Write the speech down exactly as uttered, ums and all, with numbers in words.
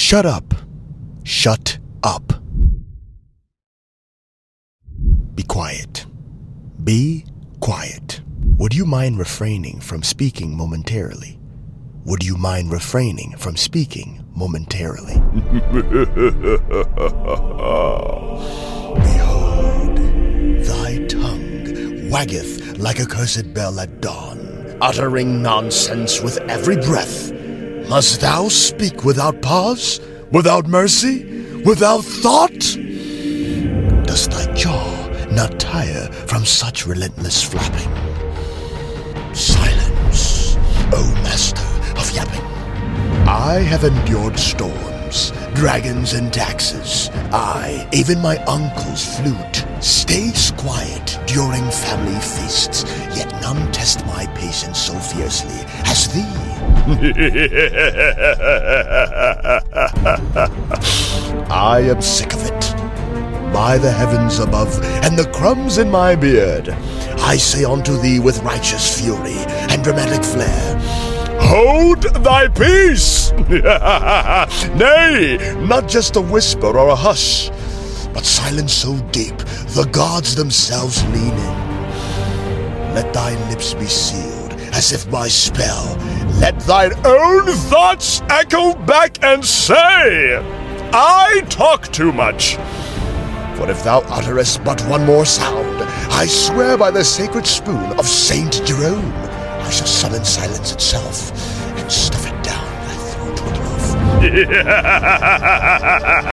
Shut up. Shut up. Be quiet. Be quiet. Would you mind refraining from speaking momentarily? Would you mind refraining from speaking momentarily? Behold, thy tongue waggeth like a cursed bell at dawn, uttering nonsense with every breath. Must thou speak without pause, without mercy, without thought? Does thy jaw not tire from such relentless flapping? Silence, O master of yapping. I have endured storms, dragons and taxes. I, even my uncle's flute, stays quiet during family feasts, yet none test my patience so fiercely as thee. I am sick of it. By the heavens above and the crumbs in my beard, I say unto thee with righteous fury and dramatic flair, hold thy peace! Nay, not just a whisper or a hush, but silence so deep the gods themselves lean in. Let thy lips be sealed as if by spell. Let thine own thoughts echo back and say, I talk too much. For if thou utterest but one more sound, I swear by the sacred spoon of Saint Jerome, I shall summon silence itself and stuff it down thy throat with love.